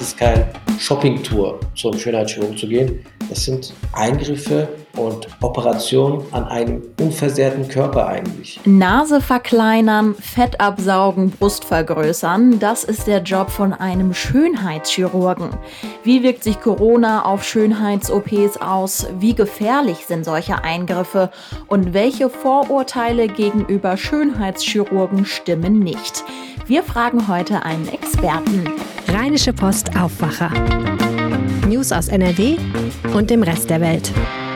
ist keine Shoppingtour, zum Schönheitschirurgen zu gehen. Das sind Eingriffe und Operationen an einem unversehrten Körper eigentlich. Nase verkleinern, Fett absaugen, Brust vergrößern, das ist der Job von einem Schönheitschirurgen. Wie wirkt sich Corona auf Schönheits-OPs aus? Wie gefährlich sind solche Eingriffe? Und welche Vorurteile gegenüber Schönheitschirurgen stimmen nicht? Wir fragen heute einen Experten. Rheinische Post Aufwacher. News aus NRW und dem Rest der Welt.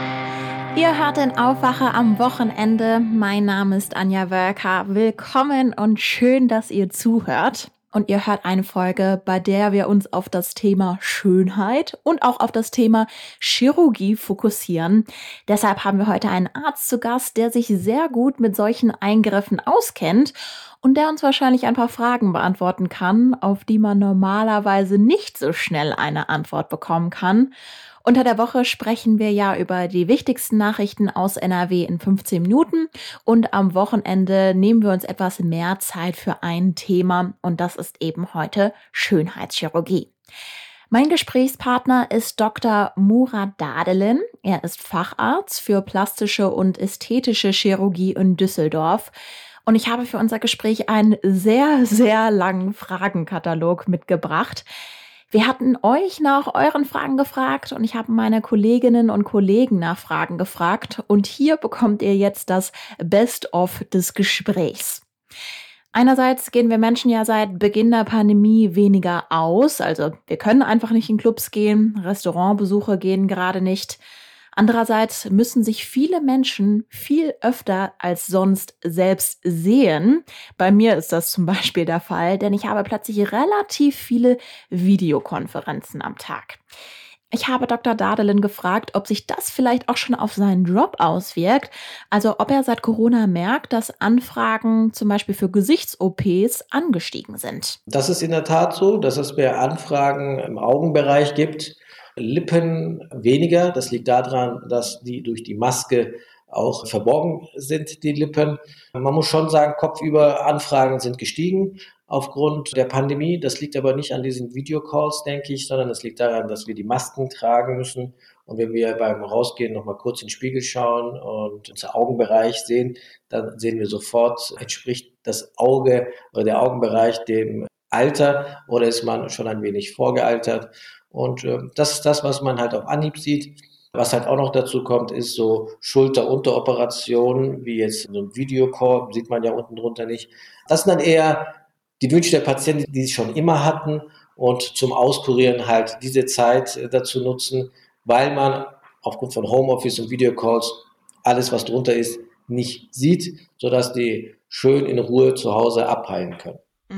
Ihr hört den Aufwacher am Wochenende. Mein Name ist Anja Wölker. Willkommen und schön, dass ihr zuhört. Und ihr hört eine Folge, bei der wir uns auf das Thema Schönheit und auch auf das Thema Chirurgie fokussieren. Deshalb haben wir heute einen Arzt zu Gast, der sich sehr gut mit solchen Eingriffen auskennt und der uns wahrscheinlich ein paar Fragen beantworten kann, auf die man normalerweise nicht so schnell eine Antwort bekommen kann. Unter der Woche sprechen wir ja über die wichtigsten Nachrichten aus NRW in 15 Minuten und am Wochenende nehmen wir uns etwas mehr Zeit für ein Thema und das ist eben heute Schönheitschirurgie. Mein Gesprächspartner ist Dr. Murat Dadelin. Er ist Facharzt für plastische und ästhetische Chirurgie in Düsseldorf. Und ich habe für unser Gespräch einen sehr, sehr langen Fragenkatalog mitgebracht. Wir hatten euch nach euren Fragen gefragt und ich habe meine Kolleginnen und Kollegen nach Fragen gefragt. Und hier bekommt ihr jetzt das Best-of des Gesprächs. Einerseits gehen wir Menschen ja seit Beginn der Pandemie weniger aus. Also wir können einfach nicht in Clubs gehen, Restaurantbesuche gehen gerade nicht. Andererseits müssen sich viele Menschen viel öfter als sonst selbst sehen. Bei mir ist das zum Beispiel der Fall, denn ich habe plötzlich relativ viele Videokonferenzen am Tag. Ich habe Dr. Dadelin gefragt, ob sich das vielleicht auch schon auf seinen Job auswirkt. Also ob er seit Corona merkt, dass Anfragen zum Beispiel für Gesichts-OPs angestiegen sind. Das ist in der Tat so, dass es mehr Anfragen im Augenbereich gibt. Lippen weniger. Das liegt daran, dass die durch die Maske auch verborgen sind, die Lippen. Man muss schon sagen, kopfüber Anfragen sind gestiegen aufgrund der Pandemie. Das liegt aber nicht an diesen Videocalls, denke ich, sondern es liegt daran, dass wir die Masken tragen müssen. Und wenn wir beim Rausgehen nochmal kurz in den Spiegel schauen und unser Augenbereich sehen, dann sehen wir sofort, entspricht das Auge oder der Augenbereich dem Alter oder ist man schon ein wenig vorgealtert. Und das ist das, was man halt auf Anhieb sieht. Was halt auch noch dazu kommt, ist so Schulter-Unteroperationen, wie jetzt so ein Videocall, sieht man ja unten drunter nicht. Das sind dann eher die Wünsche der Patienten, die sie schon immer hatten und zum Auskurieren halt diese Zeit dazu nutzen, weil man aufgrund von Homeoffice und Videocalls alles, was drunter ist, nicht sieht, sodass die schön in Ruhe zu Hause abheilen können.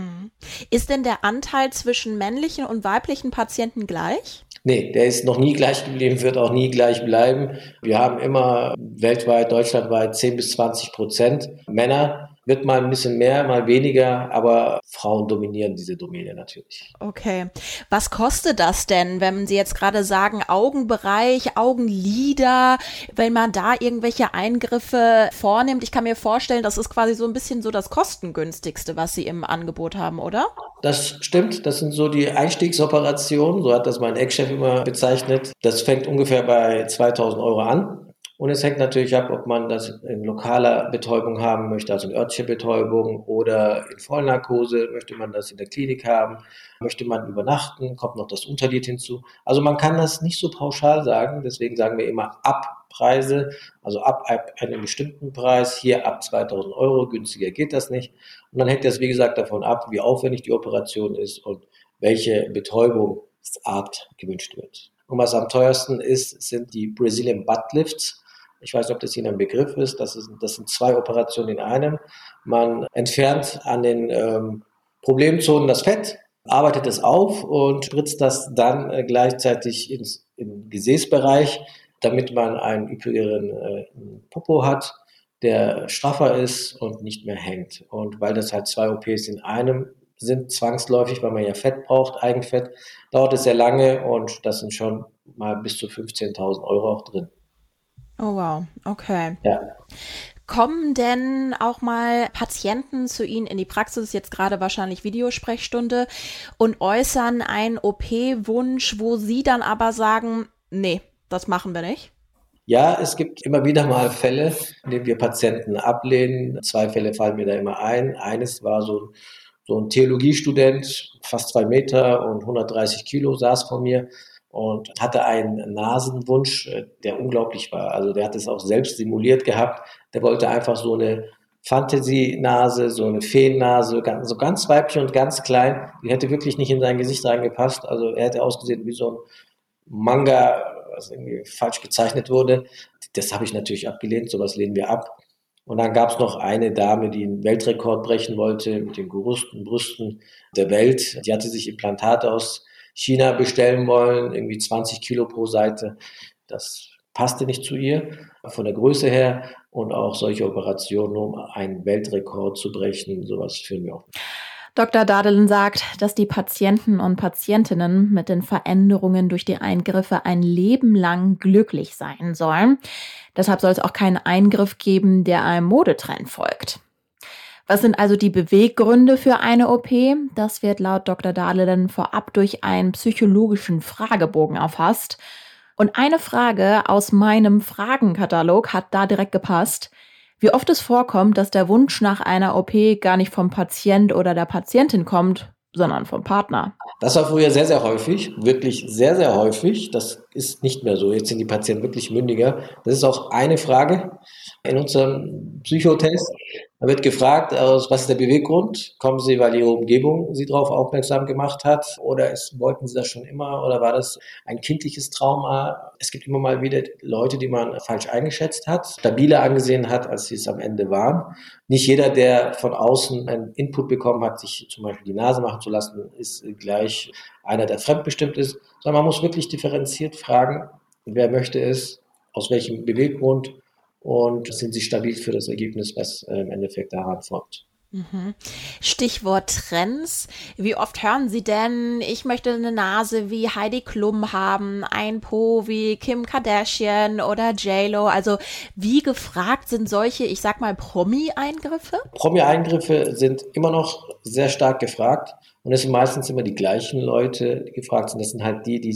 Ist denn der Anteil zwischen männlichen und weiblichen Patienten gleich? Nee, der ist noch nie gleich geblieben, wird auch nie gleich bleiben. Wir haben immer weltweit, deutschlandweit 10-20% Männer. Wird mal ein bisschen mehr, mal weniger, aber Frauen dominieren diese Domäne natürlich. Okay. Was kostet das denn, wenn Sie jetzt gerade sagen, Augenbereich, Augenlider, wenn man da irgendwelche Eingriffe vornimmt? Ich kann mir vorstellen, das ist quasi so ein bisschen so das kostengünstigste, was Sie im Angebot haben, oder? Das stimmt, das sind so die Einstiegsoperationen, so hat das mein Ex-Chef immer bezeichnet. Das fängt ungefähr bei 2.000 € an. Und es hängt natürlich ab, ob man das in lokaler Betäubung haben möchte, also in örtlicher Betäubung oder in Vollnarkose, möchte man das in der Klinik haben, möchte man übernachten, kommt noch das Unterlied hinzu. Also man kann das nicht so pauschal sagen, deswegen sagen wir immer Abpreise, also ab einem bestimmten Preis, hier ab 2.000 €, günstiger geht das nicht. Und dann hängt das, wie gesagt, davon ab, wie aufwendig die Operation ist und welche Betäubungsart gewünscht wird. Und was am teuersten ist, sind die Brazilian Butt Lifts. Ich weiß nicht, ob das Ihnen ein Begriff ist. Das sind 2 Operationen in einem. Man entfernt an den Problemzonen das Fett, arbeitet es auf und spritzt das dann gleichzeitig im Gesäßbereich, damit man einen üppigeren Popo hat, der straffer ist und nicht mehr hängt. Und weil das halt 2 OPs in einem sind, zwangsläufig, weil man ja Fett braucht, Eigenfett, dauert es sehr lange und das sind schon mal bis zu 15.000 € auch drin. Oh wow, okay. Ja. Kommen denn auch mal Patienten zu Ihnen in die Praxis, jetzt gerade wahrscheinlich Videosprechstunde, und äußern einen OP-Wunsch, wo Sie dann aber sagen, nee, das machen wir nicht? Ja, es gibt immer wieder mal Fälle, in denen wir Patienten ablehnen. 2 Fälle fallen mir da immer ein. Eines war so ein Theologiestudent, fast 2 Meter und 130 Kilo, saß vor mir und hatte einen Nasenwunsch, der unglaublich war. Also der hat es auch selbst simuliert gehabt. Der wollte einfach so eine Fantasy-Nase, so eine Feennase, so ganz weiblich und ganz klein. Die hätte wirklich nicht in sein Gesicht reingepasst. Also er hätte ausgesehen wie so ein Manga, was irgendwie falsch gezeichnet wurde. Das habe ich natürlich abgelehnt, sowas lehnen wir ab. Und dann gab es noch eine Dame, die einen Weltrekord brechen wollte mit den größten Brüsten der Welt. Die hatte sich Implantate aus China bestellen wollen, irgendwie 20 Kilo pro Seite. Das passte nicht zu ihr von der Größe her, und auch solche Operationen, um einen Weltrekord zu brechen, sowas führen wir auch. Dr. Dadelen sagt, dass die Patienten und Patientinnen mit den Veränderungen durch die Eingriffe ein Leben lang glücklich sein sollen. Deshalb soll es auch keinen Eingriff geben, der einem Modetrend folgt. Was sind also die Beweggründe für eine OP? Das wird laut Dr. Dadelen vorab durch einen psychologischen Fragebogen erfasst. Und eine Frage aus meinem Fragenkatalog hat da direkt gepasst: Wie oft es vorkommt, dass der Wunsch nach einer OP gar nicht vom Patient oder der Patientin kommt, sondern vom Partner. Das war früher sehr, sehr häufig, wirklich sehr, sehr häufig. Das ist nicht mehr so. Jetzt sind die Patienten wirklich mündiger. Das ist auch eine Frage in unserem Psychotest. Da wird gefragt, was ist der Beweggrund? Kommen Sie, weil Ihre Umgebung Sie darauf aufmerksam gemacht hat? Oder wollten Sie das schon immer? Oder war das ein kindliches Trauma? Es gibt immer mal wieder Leute, die man falsch eingeschätzt hat, stabiler angesehen hat, als sie es am Ende waren. Nicht jeder, der von außen einen Input bekommen hat, sich zum Beispiel die Nase machen zu lassen, ist gleich einer, der fremdbestimmt ist, sondern man muss wirklich differenziert fragen, wer möchte es, aus welchem Beweggrund, und sind sie stabil für das Ergebnis, was im Endeffekt daran folgt. Stichwort Trends. Wie oft hören Sie denn, ich möchte eine Nase wie Heidi Klum haben, ein Po wie Kim Kardashian oder J-Lo? Also wie gefragt sind solche, ich sag mal, Promi-Eingriffe? Promi-Eingriffe sind immer noch sehr stark gefragt, und es sind meistens immer die gleichen Leute, die gefragt sind. Das sind halt die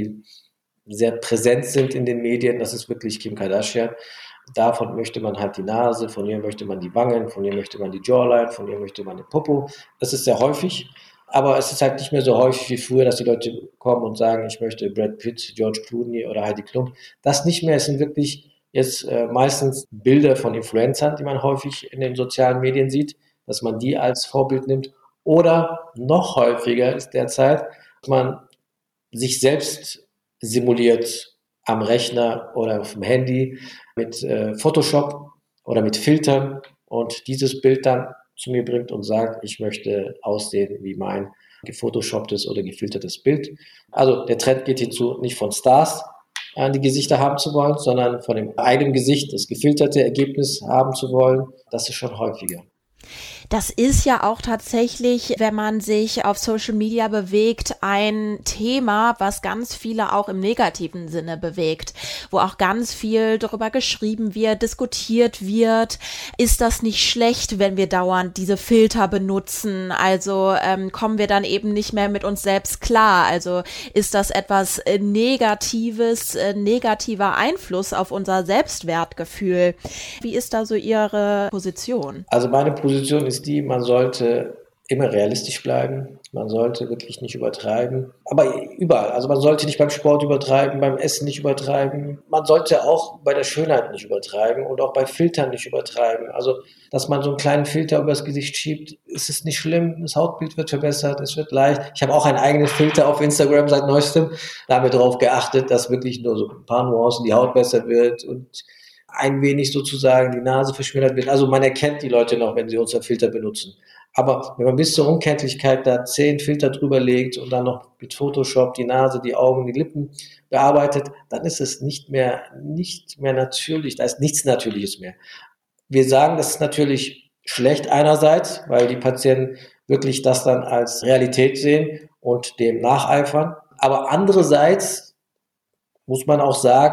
sehr präsent sind in den Medien. Das ist wirklich Kim Kardashian. Davon möchte man halt die Nase, von ihr möchte man die Wangen, von ihr möchte man die Jawline, von ihr möchte man den Popo. Das ist sehr häufig, aber es ist halt nicht mehr so häufig wie früher, dass die Leute kommen und sagen, ich möchte Brad Pitt, George Clooney oder Heidi Klum. Das nicht mehr. Es sind wirklich jetzt meistens Bilder von Influencern, die man häufig in den sozialen Medien sieht, dass man die als Vorbild nimmt. Oder noch häufiger ist derzeit, dass man sich selbst simuliert am Rechner oder auf dem Handy mit Photoshop oder mit Filtern und dieses Bild dann zu mir bringt und sagt, ich möchte aussehen wie mein gefotoshopptes oder gefiltertes Bild. Also der Trend geht hinzu, nicht von Stars die Gesichter haben zu wollen, sondern von dem eigenen Gesicht das gefilterte Ergebnis haben zu wollen. Das ist schon häufiger. Das ist ja auch tatsächlich, wenn man sich auf Social Media bewegt, ein Thema, was ganz viele auch im negativen Sinne bewegt, wo auch ganz viel darüber geschrieben wird, diskutiert wird. Ist das nicht schlecht, wenn wir dauernd diese Filter benutzen? Also kommen wir dann eben nicht mehr mit uns selbst klar? Also ist das etwas Negatives, negativer Einfluss auf unser Selbstwertgefühl? Wie ist da so Ihre Position? Also meine Position ist die, man sollte immer realistisch bleiben. Man sollte wirklich nicht übertreiben. Aber überall. Also man sollte nicht beim Sport übertreiben, beim Essen nicht übertreiben. Man sollte auch bei der Schönheit nicht übertreiben und auch bei Filtern nicht übertreiben. Also, dass man so einen kleinen Filter übers Gesicht schiebt, ist es nicht schlimm. Das Hautbild wird verbessert, es wird leicht. Ich habe auch einen eigenen Filter auf Instagram seit neuestem. Da haben wir darauf geachtet, dass wirklich nur so ein paar Nuancen die Haut besser wird und ein wenig sozusagen die Nase verschmälert wird. Also man erkennt die Leute noch, wenn sie unseren Filter benutzen. Aber wenn man bis zur Unkenntlichkeit da 10 Filter drüber legt und dann noch mit Photoshop die Nase, die Augen, die Lippen bearbeitet, dann ist es nicht mehr natürlich. Da ist nichts Natürliches mehr. Wir sagen, das ist natürlich schlecht einerseits, weil die Patienten wirklich das dann als Realität sehen und dem nacheifern. Aber andererseits muss man auch sagen,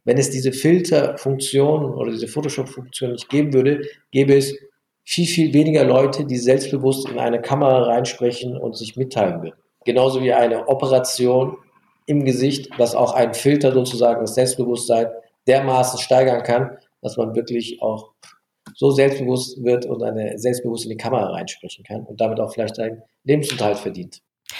wenn es diese Filterfunktion oder diese Photoshop-Funktion nicht geben würde, gäbe es viel, viel weniger Leute, die selbstbewusst in eine Kamera reinsprechen und sich mitteilen würden. Genauso wie eine Operation im Gesicht, dass auch ein Filter sozusagen das Selbstbewusstsein dermaßen steigern kann, dass man wirklich auch so selbstbewusst wird und selbstbewusst in die Kamera reinsprechen kann und damit auch vielleicht einen Lebensunterhalt verdient.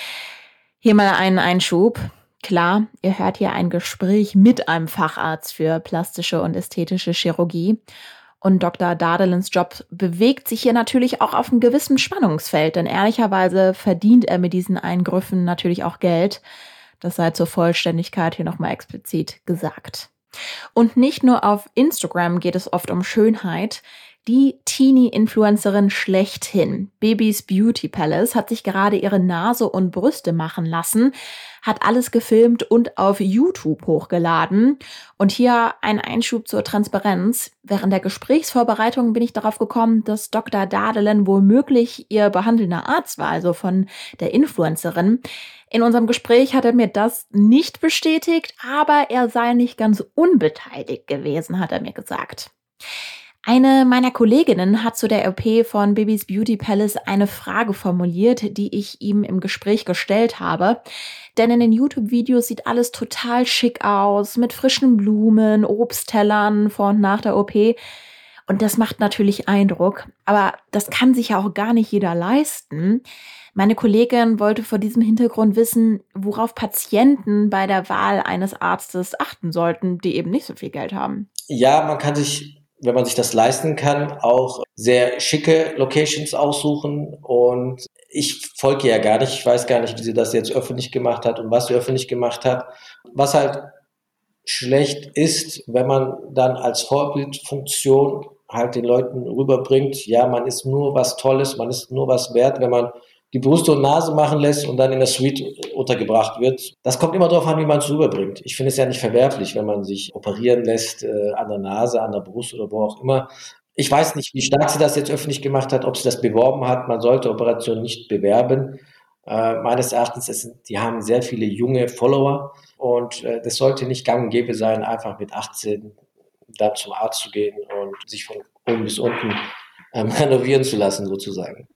Hier mal einen Einschub. Klar, ihr hört hier ein Gespräch mit einem Facharzt für plastische und ästhetische Chirurgie. Und Dr. Dadelens Job bewegt sich hier natürlich auch auf einem gewissen Spannungsfeld, denn ehrlicherweise verdient er mit diesen Eingriffen natürlich auch Geld. Das sei zur Vollständigkeit hier nochmal explizit gesagt. Und nicht nur auf Instagram geht es oft um Schönheit. Die Teenie-Influencerin schlechthin, Bibis Beauty Palace, hat sich gerade ihre Nase und Brüste machen lassen, hat alles gefilmt und auf YouTube hochgeladen. Und hier ein Einschub zur Transparenz. Während der Gesprächsvorbereitung bin ich darauf gekommen, dass Dr. Dadelen womöglich ihr behandelnder Arzt war, also von der Influencerin. In unserem Gespräch hat er mir das nicht bestätigt, aber er sei nicht ganz unbeteiligt gewesen, hat er mir gesagt. Eine meiner Kolleginnen hat zu der OP von Bibis Beauty Palace eine Frage formuliert, die ich ihm im Gespräch gestellt habe. Denn in den YouTube-Videos sieht alles total schick aus, mit frischen Blumen, Obsttellern vor und nach der OP. Und das macht natürlich Eindruck. Aber das kann sich ja auch gar nicht jeder leisten. Meine Kollegin wollte vor diesem Hintergrund wissen, worauf Patienten bei der Wahl eines Arztes achten sollten, die eben nicht so viel Geld haben. Ja, man kann sich, wenn man sich das leisten kann, auch sehr schicke Locations aussuchen. Und ich folge ja gar nicht. Ich weiß gar nicht, wie sie das jetzt öffentlich gemacht hat und was sie öffentlich gemacht hat. Was halt schlecht ist, wenn man dann als Vorbildfunktion halt den Leuten rüberbringt, ja, man ist nur was Tolles, man ist nur was wert, wenn man die Brüste und Nase machen lässt und dann in der Suite untergebracht wird. Das kommt immer darauf an, wie man es rüberbringt. Ich finde es ja nicht verwerflich, wenn man sich operieren lässt an der Nase, an der Brust oder wo auch immer. Ich weiß nicht, wie stark sie das jetzt öffentlich gemacht hat, ob sie das beworben hat. Man sollte Operationen nicht bewerben. Meines Erachtens, die haben sehr viele junge Follower und das sollte nicht gang und gäbe sein, einfach mit 18 da zum Arzt zu gehen und sich von oben bis unten renovieren zu lassen, sozusagen.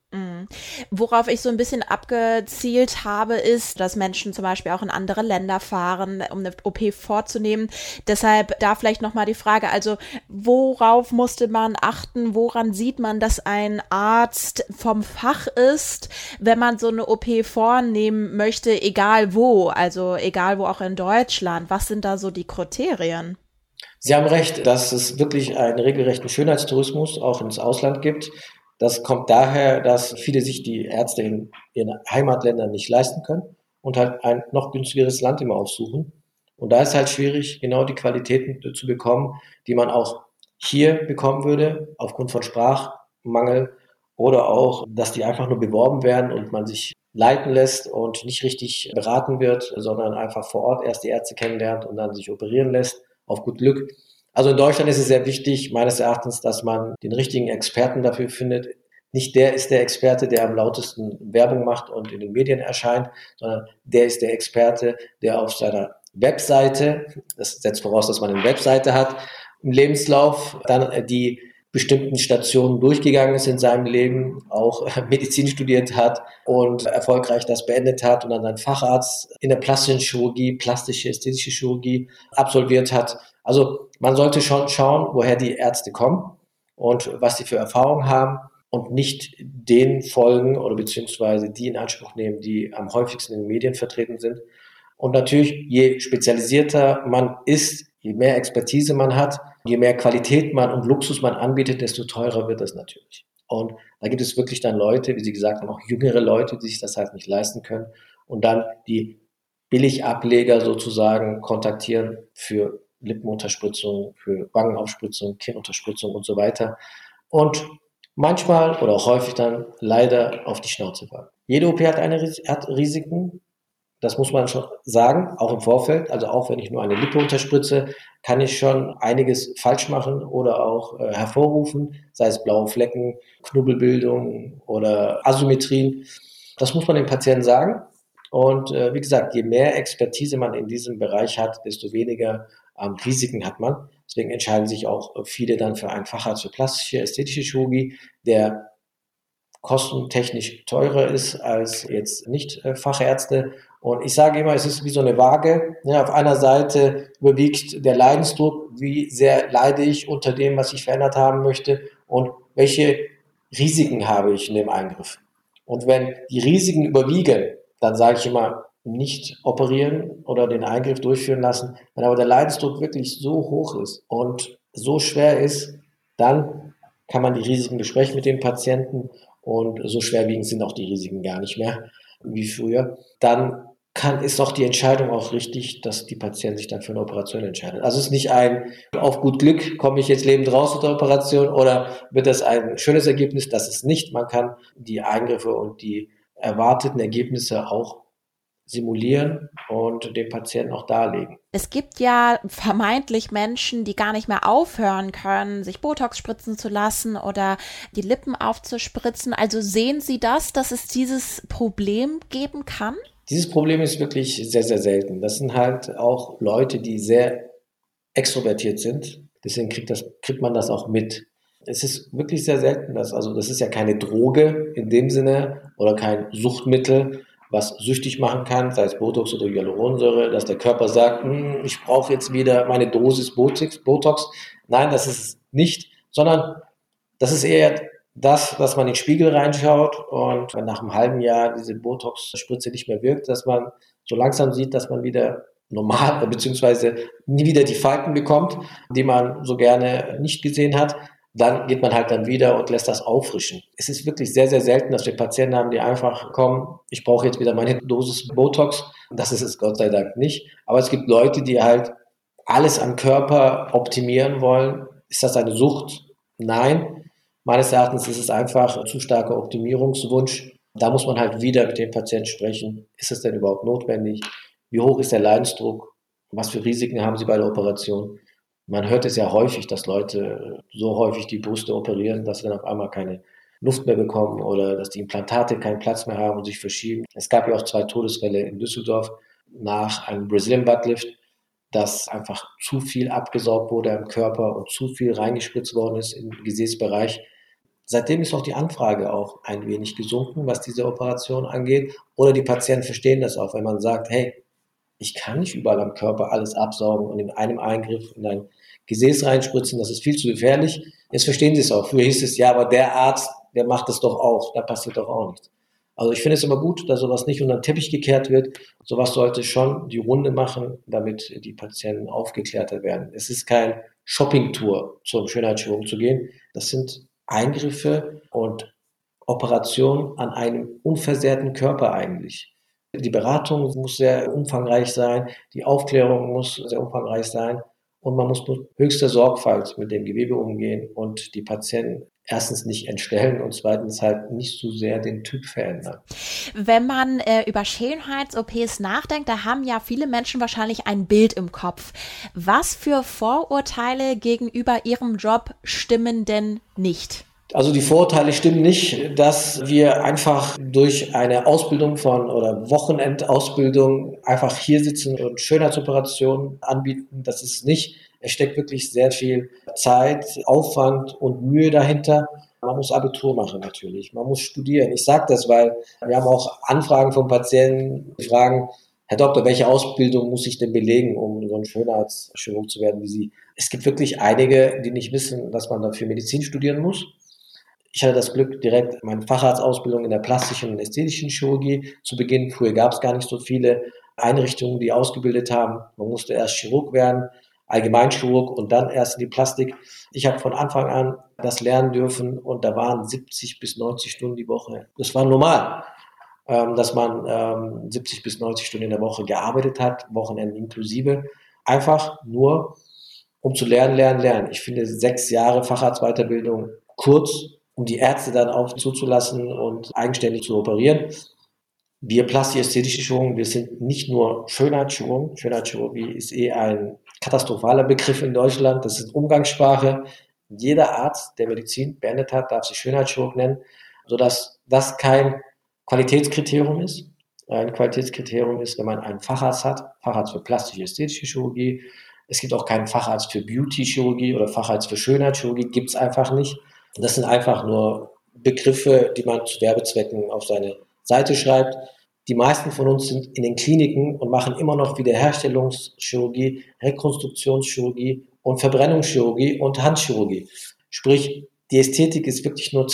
Worauf ich so ein bisschen abgezielt habe, ist, dass Menschen zum Beispiel auch in andere Länder fahren, um eine OP vorzunehmen. Deshalb da vielleicht nochmal die Frage, also worauf musste man achten, woran sieht man, dass ein Arzt vom Fach ist, wenn man so eine OP vornehmen möchte, egal wo, also egal wo auch in Deutschland. Was sind da so die Kriterien? Sie haben recht, dass es wirklich einen regelrechten Schönheitstourismus auch ins Ausland gibt. Das kommt daher, dass viele sich die Ärzte in ihren Heimatländern nicht leisten können und halt ein noch günstigeres Land immer aufsuchen. Und da ist halt schwierig, genau die Qualitäten zu bekommen, die man auch hier bekommen würde, aufgrund von Sprachmangel oder auch, dass die einfach nur beworben werden und man sich leiten lässt und nicht richtig beraten wird, sondern einfach vor Ort erst die Ärzte kennenlernt und dann sich operieren lässt, auf gut Glück. Also in Deutschland ist es sehr wichtig, meines Erachtens, dass man den richtigen Experten dafür findet. Nicht der ist der Experte, der am lautesten Werbung macht und in den Medien erscheint, sondern der ist der Experte, der auf seiner Webseite, das setzt voraus, dass man eine Webseite hat, im Lebenslauf dann die bestimmten Stationen durchgegangen ist in seinem Leben, auch Medizin studiert hat und erfolgreich das beendet hat und dann einen Facharzt in der plastischen Chirurgie, plastische, ästhetische Chirurgie absolviert hat. Also man sollte schon schauen, woher die Ärzte kommen und was sie für Erfahrungen haben und nicht den folgen oder beziehungsweise die in Anspruch nehmen, die am häufigsten in den Medien vertreten sind. Und natürlich, je spezialisierter man ist, je mehr Expertise man hat, je mehr Qualität man und Luxus man anbietet, desto teurer wird das natürlich. Und da gibt es wirklich dann Leute, wie Sie gesagt haben, auch jüngere Leute, die sich das halt nicht leisten können und dann die Billigableger sozusagen kontaktieren für Lippenunterspritzung, für Wangenaufspritzung, Kinnunterspritzung und so weiter. Und manchmal oder auch häufig dann leider auf die Schnauze fallen. Jede OP hat Risiken. Das muss man schon sagen, auch im Vorfeld. Also auch wenn ich nur eine Lippe unterspritze, kann ich schon einiges falsch machen oder auch hervorrufen, sei es blaue Flecken, Knubbelbildung oder Asymmetrien. Das muss man dem Patienten sagen. Und wie gesagt, je mehr Expertise man in diesem Bereich hat, desto weniger Risiken hat man. Deswegen entscheiden sich auch viele dann für einen Facharzt für plastische, ästhetische Chirurgie, der kostentechnisch teurer ist als jetzt nicht Fachärzte. Und ich sage immer, es ist wie so eine Waage. Ja, auf einer Seite überwiegt der Leidensdruck, wie sehr leide ich unter dem, was ich verändert haben möchte und welche Risiken habe ich in dem Eingriff. Und wenn die Risiken überwiegen, dann sage ich immer, nicht operieren oder den Eingriff durchführen lassen. Wenn aber der Leidensdruck wirklich so hoch ist und so schwer ist, dann kann man die Risiken besprechen mit den Patienten und so schwerwiegend sind auch die Risiken gar nicht mehr wie früher. Dann ist auch die Entscheidung auch richtig, dass die Patienten sich dann für eine Operation entscheiden. Also es ist nicht ein, auf gut Glück komme ich jetzt lebend raus aus der Operation oder wird das ein schönes Ergebnis, das ist nicht. Man kann die Eingriffe und die erwarteten Ergebnisse auch simulieren und dem Patienten auch darlegen. Es gibt ja vermeintlich Menschen, die gar nicht mehr aufhören können, sich Botox spritzen zu lassen oder die Lippen aufzuspritzen. Also sehen Sie das, dass es dieses Problem geben kann? Dieses Problem ist wirklich sehr, sehr selten. Das sind halt auch Leute, die sehr extrovertiert sind. Deswegen kriegt man das auch mit. Es ist wirklich sehr selten, das ist ja keine Droge in dem Sinne oder kein Suchtmittel, was süchtig machen kann, sei es Botox oder Hyaluronsäure, dass der Körper sagt, ich brauche jetzt wieder meine Dosis Botox. Nein, das ist es nicht, sondern das ist eher das, dass man in den Spiegel reinschaut und wenn nach einem halben Jahr diese Botox-Spritze nicht mehr wirkt, dass man so langsam sieht, dass man wieder normal beziehungsweise nie wieder die Falten bekommt, die man so gerne nicht gesehen hat. Dann geht man halt dann wieder und lässt das auffrischen. Es ist wirklich sehr, sehr selten, dass wir Patienten haben, die einfach kommen, ich brauche jetzt wieder meine Dosis Botox. Das ist es Gott sei Dank nicht. Aber es gibt Leute, die halt alles am Körper optimieren wollen. Ist das eine Sucht? Nein. Meines Erachtens ist es einfach ein zu starker Optimierungswunsch. Da muss man halt wieder mit dem Patienten sprechen. Ist es denn überhaupt notwendig? Wie hoch ist der Leidensdruck? Was für Risiken haben Sie bei der Operation? Man hört es ja häufig, dass Leute so häufig die Brüste operieren, dass sie dann auf einmal keine Luft mehr bekommen oder dass die Implantate keinen Platz mehr haben und sich verschieben. Es gab ja auch 2 Todesfälle in Düsseldorf nach einem Brazilian Butt Lift, dass einfach zu viel abgesaugt wurde im Körper und zu viel reingespritzt worden ist im Gesäßbereich. Seitdem ist auch die Anfrage auch ein wenig gesunken, was diese Operation angeht. Oder die Patienten verstehen das auch, wenn man sagt, hey, ich kann nicht überall am Körper alles absaugen und in einem Eingriff in ein Gesäß reinspritzen, das ist viel zu gefährlich. Jetzt verstehen Sie es auch. Früher hieß es, ja, aber der Arzt, der macht es doch auch, da passiert doch auch nichts. Also ich finde es immer gut, dass sowas nicht unter den Teppich gekehrt wird. Sowas sollte schon die Runde machen, damit die Patienten aufgeklärter werden. Es ist kein Shoppingtour, zum Schönheitschirurgen zu gehen. Das sind Eingriffe und Operationen an einem unversehrten Körper eigentlich. Die Beratung muss sehr umfangreich sein, die Aufklärung muss sehr umfangreich sein und man muss mit höchster Sorgfalt mit dem Gewebe umgehen und die Patienten erstens nicht entstellen und zweitens halt nicht so sehr den Typ verändern. Wenn man über Schönheits-OPs nachdenkt, da haben ja viele Menschen wahrscheinlich ein Bild im Kopf. Was für Vorurteile gegenüber ihrem Job stimmen denn nicht? Also die Vorurteile stimmen nicht, dass wir einfach durch eine Ausbildung oder Wochenendausbildung einfach hier sitzen und Schönheitsoperationen anbieten. Das ist nicht. Es steckt wirklich sehr viel Zeit, Aufwand und Mühe dahinter. Man muss Abitur machen natürlich. Man muss studieren. Ich sage das, weil wir haben auch Anfragen von Patienten, die fragen, Herr Doktor, welche Ausbildung muss ich denn belegen, um so ein Schönheitschirurg zu werden wie Sie? Es gibt wirklich einige, die nicht wissen, dass man dafür Medizin studieren muss. Ich hatte das Glück, direkt meine Facharztausbildung in der plastischen und ästhetischen Chirurgie zu beginnen. Früher gab es gar nicht so viele Einrichtungen, die ausgebildet haben. Man musste erst Chirurg werden, Allgemeinchirurg und dann erst in die Plastik. Ich habe von Anfang an das lernen dürfen und da waren 70 bis 90 Stunden die Woche. Das war normal, dass man 70 bis 90 Stunden in der Woche gearbeitet hat, Wochenende inklusive. Einfach nur, um zu lernen. Ich finde 6 Jahre Facharztweiterbildung kurz, um die Ärzte dann auch zuzulassen und eigenständig zu operieren. Wir plastisch-ästhetische Chirurgen, wir sind nicht nur Schönheitschirurgen. Schönheitschirurgie ist ein katastrophaler Begriff in Deutschland. Das ist Umgangssprache. Jeder Arzt, der Medizin beendet hat, darf sich Schönheitschirurg nennen, sodass das kein Qualitätskriterium ist. Ein Qualitätskriterium ist, wenn man einen Facharzt hat, Facharzt für plastische-ästhetische Chirurgie, Es gibt auch keinen Facharzt für Beauty-Chirurgie oder Facharzt für Schönheitschirurgie, gibt es einfach nicht. Das sind einfach nur Begriffe, die man zu Werbezwecken auf seine Seite schreibt. Die meisten von uns sind in den Kliniken und machen immer noch Wiederherstellungschirurgie, Rekonstruktionschirurgie und Verbrennungschirurgie und Handchirurgie. Sprich, die Ästhetik ist wirklich nur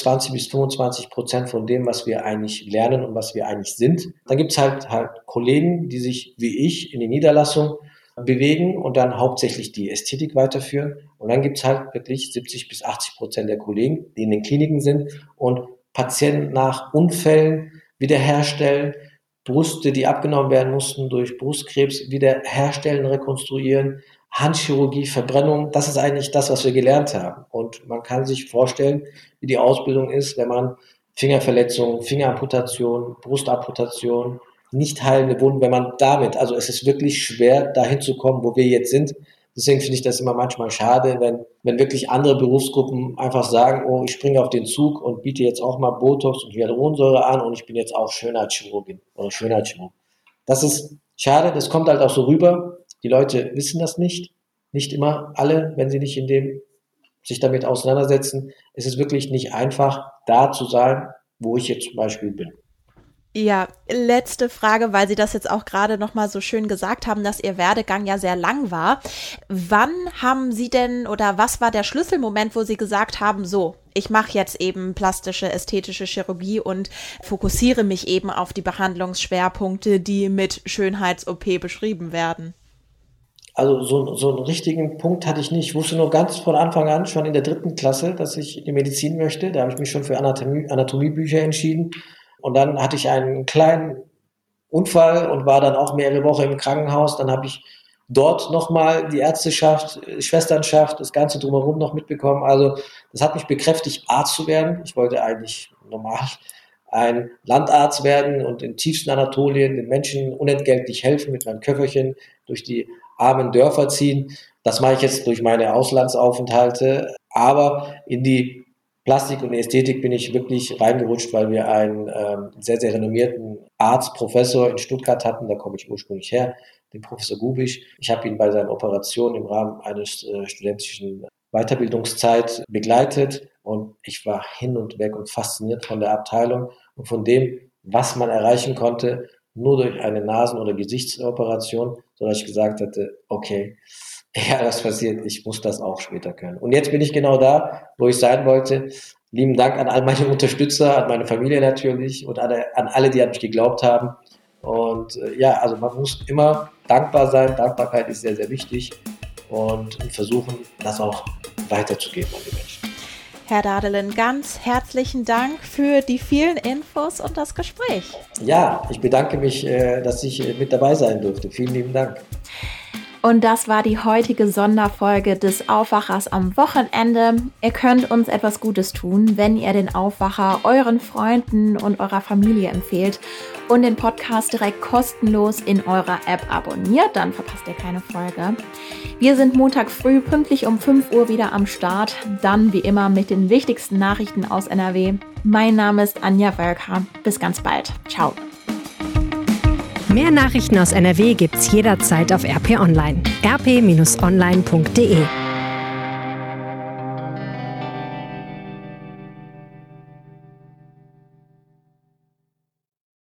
20-25% von dem, was wir eigentlich lernen und was wir eigentlich sind. Dann gibt es halt Kollegen, die sich wie ich in die Niederlassung bewegen und dann hauptsächlich die Ästhetik weiterführen. Und dann gibt es halt wirklich 70-80% der Kollegen, die in den Kliniken sind und Patienten nach Unfällen wiederherstellen, Brüste, die abgenommen werden mussten durch Brustkrebs, wiederherstellen, rekonstruieren, Handchirurgie, Verbrennung, das ist eigentlich das, was wir gelernt haben. Und man kann sich vorstellen, wie die Ausbildung ist, wenn man Fingerverletzungen, Fingeramputation, Brustamputation, nicht heilende Wunden, wenn man damit, also es ist wirklich schwer, dahin zu kommen, wo wir jetzt sind. Deswegen finde ich das immer manchmal schade, wenn wirklich andere Berufsgruppen einfach sagen, oh, ich springe auf den Zug und biete jetzt auch mal Botox und Hyaluronsäure an und ich bin jetzt auch Schönheitschirurgin oder Schönheitschirurg. Das ist schade, das kommt halt auch so rüber. Die Leute wissen das nicht immer alle, wenn sie nicht sich damit auseinandersetzen. Es ist wirklich nicht einfach, da zu sein, wo ich jetzt zum Beispiel bin. Ja, letzte Frage, weil Sie das jetzt auch gerade nochmal so schön gesagt haben, dass Ihr Werdegang ja sehr lang war. Wann haben Sie denn oder was war der Schlüsselmoment, wo Sie gesagt haben, so, ich mache jetzt eben plastische, ästhetische Chirurgie und fokussiere mich eben auf die Behandlungsschwerpunkte, die mit Schönheits-OP beschrieben werden? Also so einen richtigen Punkt hatte ich nicht. Ich wusste nur ganz von Anfang an, schon in der 3. Klasse, dass ich in die Medizin möchte. Da habe ich mich schon für Anatomiebücher entschieden. Und dann hatte ich einen kleinen Unfall und war dann auch mehrere Wochen im Krankenhaus. Dann habe ich dort nochmal die Ärzteschaft, Schwesternschaft, das Ganze drumherum noch mitbekommen. Also das hat mich bekräftigt, Arzt zu werden. Ich wollte eigentlich normal ein Landarzt werden und im tiefsten Anatolien den Menschen unentgeltlich helfen, mit meinem Köfferchen durch die armen Dörfer ziehen. Das mache ich jetzt durch meine Auslandsaufenthalte. Aber in die Plastik und Ästhetik bin ich wirklich reingerutscht, weil wir einen sehr, sehr renommierten Arzt, Professor in Stuttgart hatten. Da komme ich ursprünglich her, den Professor Gubisch. Ich habe ihn bei seinen Operationen im Rahmen eines studentischen Weiterbildungszeit begleitet und ich war hin und weg und fasziniert von der Abteilung und von dem, was man erreichen konnte, nur durch eine Nasen- oder Gesichtsoperation, sodass ich gesagt hatte, okay, ja, das passiert, ich muss das auch später können. Und jetzt bin ich genau da, wo ich sein wollte. Lieben Dank an all meine Unterstützer, an meine Familie natürlich und an alle, die an mich geglaubt haben. Und ja, also man muss immer dankbar sein. Dankbarkeit ist sehr, sehr wichtig und versuchen, das auch weiterzugeben an die Menschen. Herr Dadelen, ganz herzlichen Dank für die vielen Infos und das Gespräch. Ja, ich bedanke mich, dass ich mit dabei sein durfte. Vielen lieben Dank. Und das war die heutige Sonderfolge des Aufwachers am Wochenende. Ihr könnt uns etwas Gutes tun, wenn ihr den Aufwacher euren Freunden und eurer Familie empfehlt und den Podcast direkt kostenlos in eurer App abonniert, dann verpasst ihr keine Folge. Wir sind Montag früh pünktlich um 5 Uhr wieder am Start, dann wie immer mit den wichtigsten Nachrichten aus NRW. Mein Name ist Anja Wölker. Bis ganz bald. Ciao. Mehr Nachrichten aus NRW gibt's jederzeit auf RP Online. rp-online.de